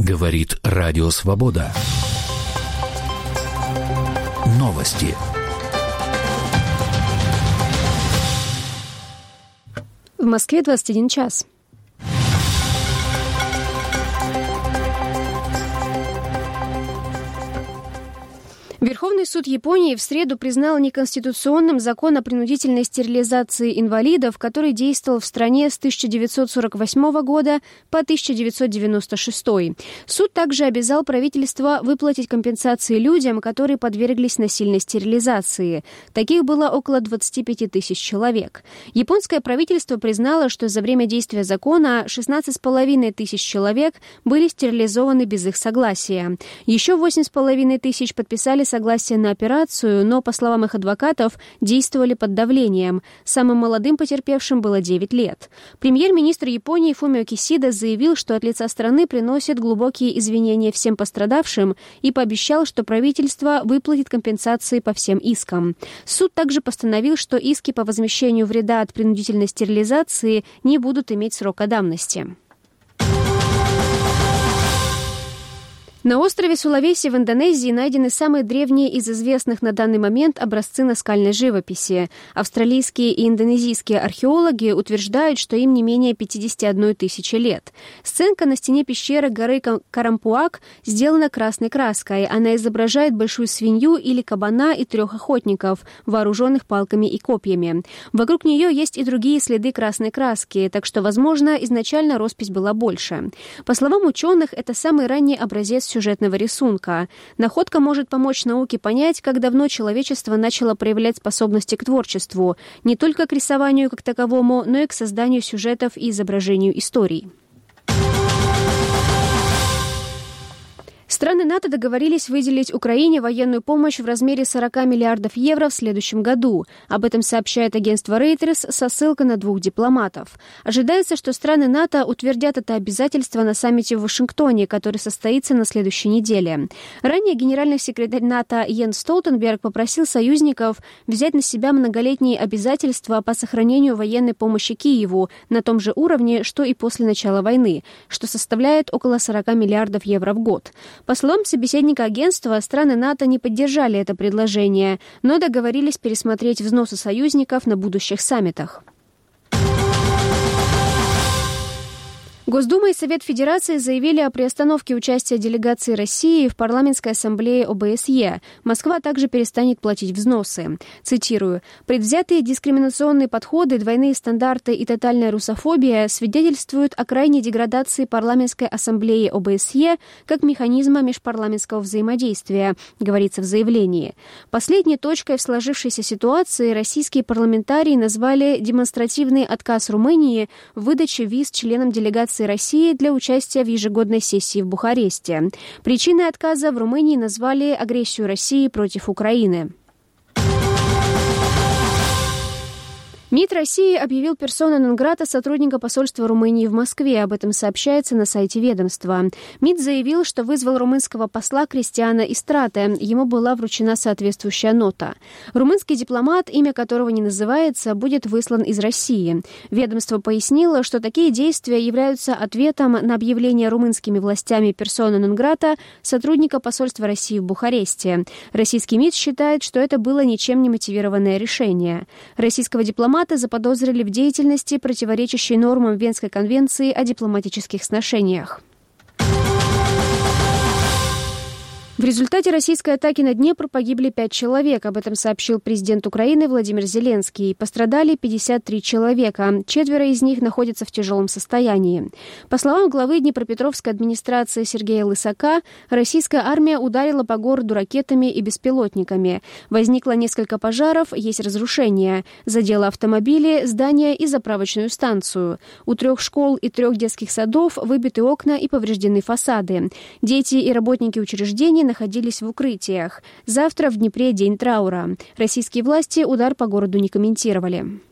Говорит Радио Свобода. Новости. В Москве 21 час. Верховный суд Японии в среду признал неконституционным закон о принудительной стерилизации инвалидов, который действовал в стране с 1948 года по 1996. Суд также обязал правительство выплатить компенсации людям, которые подверглись насильной стерилизации. Таких было около 25 тысяч человек. Японское правительство признало, что за время действия закона 16,5 тысяч человек были стерилизованы без их согласия. Еще 8,5 тысяч подписали согласие на операцию, но, по словам их адвокатов, действовали под давлением. Самым молодым потерпевшим было 9 лет. Премьер-министр Японии Фумио Кисида заявил, что от лица страны приносит глубокие извинения всем пострадавшим и пообещал, что правительство выплатит компенсации по всем искам. Суд также постановил, что иски по возмещению вреда от принудительной стерилизации не будут иметь срока давности. На острове Сулавеси в Индонезии найдены самые древние из известных на данный момент образцы наскальной живописи. Австралийские и индонезийские археологи утверждают, что им не менее 51 тысячи лет. Сценка на стене пещеры горы Карампуак сделана красной краской. Она изображает большую свинью или кабана и 3 охотников, вооруженных палками и копьями. Вокруг нее есть и другие следы красной краски, так что, возможно, изначально роспись была больше. По словам ученых, это самый ранний образец сюжетного рисунка. Находка может помочь науке понять, как давно человечество начало проявлять способности к творчеству, не только к рисованию как таковому, но и к созданию сюжетов и изображению историй. Страны НАТО договорились выделить Украине военную помощь в размере 40 миллиардов евро в следующем году. Об этом сообщает агентство Reuters со ссылкой на 2 дипломатов. Ожидается, что страны НАТО утвердят это обязательство на саммите в Вашингтоне, который состоится на следующей неделе. Ранее генеральный секретарь НАТО Йенс Столтенберг попросил союзников взять на себя многолетние обязательства по сохранению военной помощи Киеву на том же уровне, что и после начала войны, что составляет около 40 миллиардов евро в год. По словам собеседника агентства, страны НАТО не поддержали это предложение, но договорились пересмотреть взносы союзников на будущих саммитах. Госдума и Совет Федерации заявили о приостановке участия делегации России в парламентской ассамблее ОБСЕ. Москва также перестанет платить взносы. Цитирую. «Предвзятые дискриминационные подходы, двойные стандарты и тотальная русофобия свидетельствуют о крайней деградации парламентской ассамблеи ОБСЕ как механизма межпарламентского взаимодействия», говорится в заявлении. Последней точкой в сложившейся ситуации российские парламентарии назвали демонстративный отказ Румынии в выдаче виз членам делегации России для участия в ежегодной сессии в Бухаресте. Причиной отказа в Румынии назвали агрессию России против Украины. МИД России объявил персона нон-грата сотрудника посольства Румынии в Москве. Об этом сообщается на сайте ведомства. МИД заявил, что вызвал румынского посла Кристиана Истрате. Ему была вручена соответствующая нота. Румынский дипломат, имя которого не называется, будет выслан из России. Ведомство пояснило, что такие действия являются ответом на объявление румынскими властями персона нон-грата сотрудника посольства России в Бухаресте. Российский МИД считает, что это было ничем не мотивированное решение. Российского дипломата заподозрили в деятельности, противоречащей нормам Венской конвенции о дипломатических сношениях. В результате российской атаки на Днепр погибли 5 человек. Об этом сообщил президент Украины Владимир Зеленский. Пострадали 53 человека. 4 из них находятся в тяжелом состоянии. По словам главы Днепропетровской администрации Сергея Лысака, российская армия ударила по городу ракетами и беспилотниками. Возникло несколько пожаров, есть разрушения. Задело автомобили, здания и заправочную станцию. У 3 школ и 3 детских садов выбиты окна и повреждены фасады. Дети и работники учреждений находились в укрытиях. Завтра в Днепре день траура. Российские власти удар по городу не комментировали.